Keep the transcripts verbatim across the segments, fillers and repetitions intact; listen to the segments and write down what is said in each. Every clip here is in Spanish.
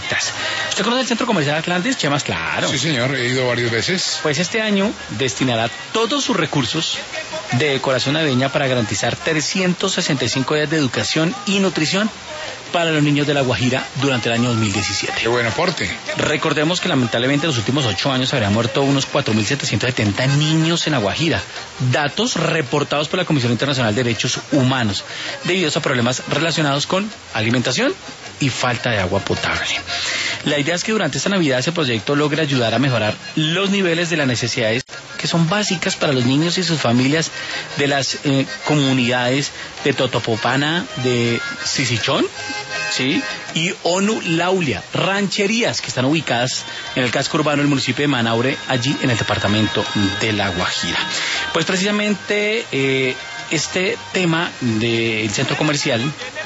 bonitas. ¿Usted conoce el Centro Comercial Atlantis, Chemas? Claro. Sí, señor, he ido varias veces. Pues este año destinará todos sus recursos de decoración navideña para garantizar trescientos sesenta y cinco días de educación y nutrición para los niños de La Guajira durante el año dos mil diecisiete. Qué buen aporte. Recordemos que lamentablemente en los últimos ocho años habrían muerto unos cuatro mil setecientos setenta niños en La Guajira. Datos reportados por la Comisión Internacional de Derechos Humanos, debido a problemas relacionados con alimentación y falta de agua potable. La idea es que durante esta Navidad ese proyecto logre ayudar a mejorar los niveles de las necesidades que son básicas para los niños y sus familias de las eh, comunidades de Totopopana, de Sisichón, ¿sí? Y Onu Laulia, rancherías que están ubicadas en el casco urbano del municipio de Manaure, allí en el departamento de La Guajira. Pues precisamente eh, este tema del centro comercial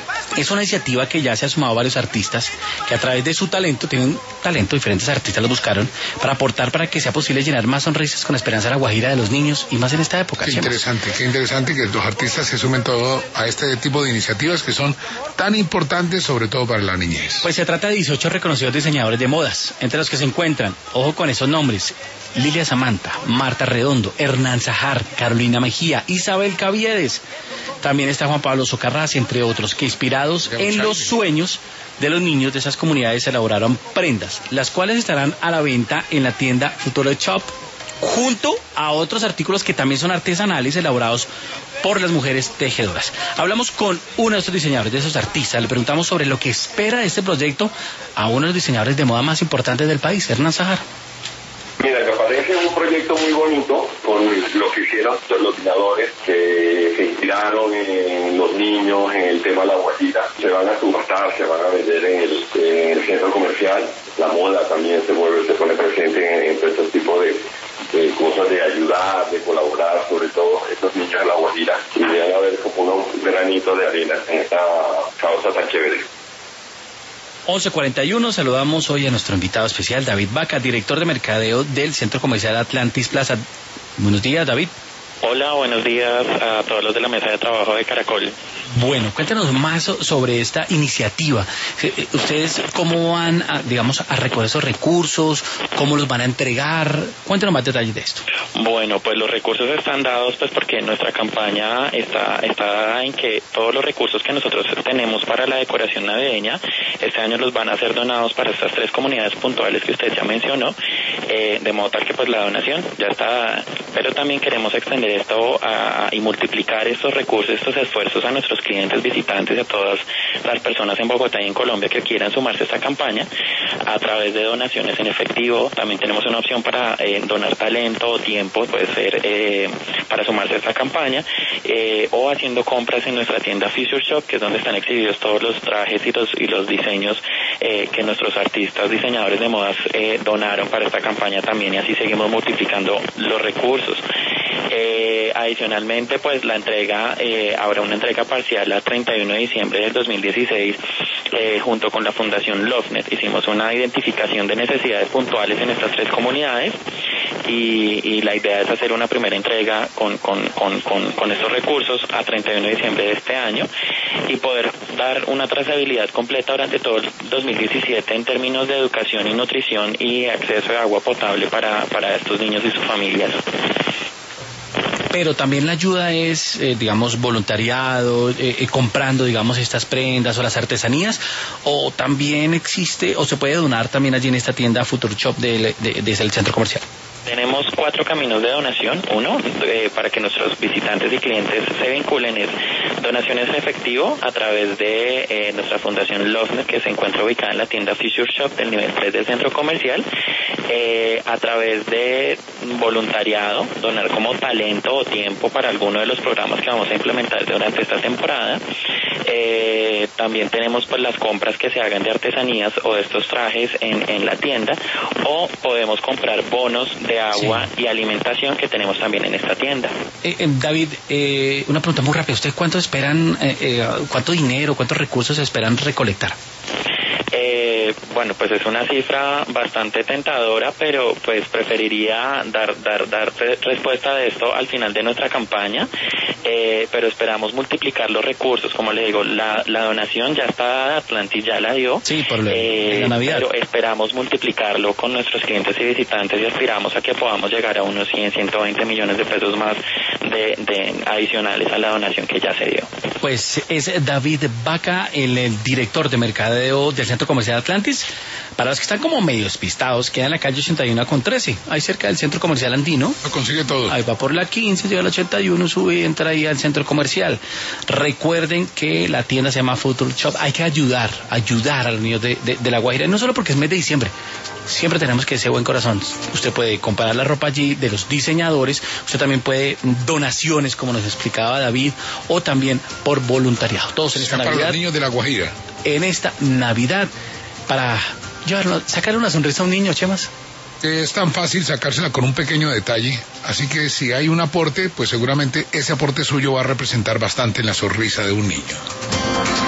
es una iniciativa que ya se ha sumado a varios artistas que a través de su talento, tienen talento, diferentes artistas los buscaron para aportar para que sea posible llenar más sonrisas con esperanza a La Guajira de los niños y más en esta época. Qué interesante, qué interesante que los artistas se sumen todo a este tipo de iniciativas que son tan importantes, sobre todo para la niñez. Pues se trata de dieciocho reconocidos diseñadores de modas, entre los que se encuentran, ojo con esos nombres, Lilia Samantha, Marta Redondo, Hernán Sajar, Carolina Mejía, Isabel Caviedes. También está Juan Pablo Socarrás, entre otros, que inspirados en los sueños de los niños de esas comunidades elaboraron prendas, las cuales estarán a la venta en la tienda Futuro Shop, junto a otros artículos que también son artesanales elaborados por las mujeres tejedoras. Hablamos con uno de estos diseñadores, de esos artistas, le preguntamos sobre lo que espera de este proyecto a uno de los diseñadores de moda más importantes del país, Hernán Sajar. Mira, me parece un proyecto muy bonito con lo que hicieron los diseñadores que se inspiraron en los niños, en el tema de La Guajira. Se van a subastar, se van a vender en el, en el centro comercial. La moda también se vuelve, se pone presente en, en todo este tipo de, de cosas de ayudar, de colaborar, sobre todo estos niños de La Guajira. Y van a ver como un granito de arena en esta causa tan chévere. once cuarenta y uno, saludamos hoy a nuestro invitado especial, David Vaca, director de mercadeo del Centro Comercial Atlantis Plaza. Buenos días, David. Hola, buenos días a todos los de la mesa de trabajo de Caracol. Bueno, cuéntanos más sobre esta iniciativa. ¿Ustedes cómo van, a, digamos, a recoger esos recursos? ¿Cómo los van a entregar? Cuéntanos más detalles de esto. Bueno, pues los recursos están dados pues porque nuestra campaña está, está en que todos los recursos que nosotros tenemos para la decoración navideña, este año los van a ser donados para estas tres comunidades puntuales que usted ya mencionó, eh, de modo tal que pues la donación ya está dada, pero también queremos extender esto a, a, y multiplicar estos recursos, estos esfuerzos a nuestros clientes, visitantes y a todas las personas en Bogotá y en Colombia que quieran sumarse a esta campaña a través de donaciones en efectivo. También tenemos una opción para eh, donar talento o tiempo, puede ser eh, para sumarse a esta campaña, eh, o haciendo compras en nuestra tienda Future Shop, que es donde están exhibidos todos los trajes y los, y los diseños eh, que nuestros artistas, diseñadores de modas eh, donaron para esta campaña también, y así seguimos multiplicando los recursos. Eh, adicionalmente, pues la entrega, eh, habrá una entrega parcial a treinta y uno de diciembre del dos mil dieciséis, eh, junto con la Fundación LoveNet. Hicimos una identificación de necesidades puntuales en estas tres comunidades y, y la idea es hacer una primera entrega con, con, con, con, con estos recursos a treinta y uno de diciembre de este año y poder dar una trazabilidad completa durante todo el dos mil diecisiete en términos de educación y nutrición y acceso a agua potable para, para estos niños y sus familias. Pero también la ayuda es, eh, digamos, voluntariado, eh, eh, comprando, digamos, estas prendas o las artesanías, o también existe, o se puede donar también allí en esta tienda Future Shop del de, de, de centro comercial. Tenemos cuatro caminos de donación. Uno, eh, para que nuestros visitantes y clientes se vinculen, es donaciones en efectivo a través de eh, nuestra fundación LoveNet, que se encuentra ubicada en la tienda Future Shop del nivel tres del centro comercial, eh, a través de voluntariado, donar como talento o tiempo para alguno de los programas que vamos a implementar durante esta temporada. Eh, también tenemos pues las compras que se hagan de artesanías o de estos trajes en, en la tienda, o podemos comprar bonos de agua sí. y alimentación que tenemos también en esta tienda. Eh, eh, David, eh, una pregunta muy rápida. ¿Ustedes cuánto esperan, eh, eh, cuánto dinero, cuántos recursos esperan recolectar? Eh, Eh, bueno, pues es una cifra bastante tentadora, pero pues preferiría dar dar dar respuesta a esto al final de nuestra campaña, eh, pero esperamos multiplicar los recursos. Como le digo, la, la donación ya está dada, Atlantis ya la dio, sí, por la, eh, la Navidad. Pero esperamos multiplicarlo con nuestros clientes y visitantes y aspiramos a que podamos llegar a unos cien, ciento veinte millones de pesos más de, de adicionales a la donación que ya se dio. Pues es David Vaca, el, el director de mercadeo del Centro Comercial Atlantis. Para los que están como medio despistados, queda en la calle ochenta y uno con trece, ahí cerca del Centro Comercial Andino. Lo consigue todo. Ahí va por la quince, llega a la ochenta y uno, sube y entra ahí al Centro Comercial. Recuerden que la tienda se llama Future Shop. Hay que ayudar, ayudar a los niños de, de, de La Guajira, no solo porque es mes de diciembre. Siempre tenemos que ese buen corazón. Usted puede comprar la ropa allí de los diseñadores, usted también puede donaciones, como nos explicaba David, o también por voluntariado. Todos en esta Para Navidad. los niños de La Guajira. En esta Navidad, para llevarlo, sacarle una sonrisa a un niño, Chemas. Es tan fácil sacársela con un pequeño detalle, así que si hay un aporte, pues seguramente ese aporte suyo va a representar bastante en la sonrisa de un niño.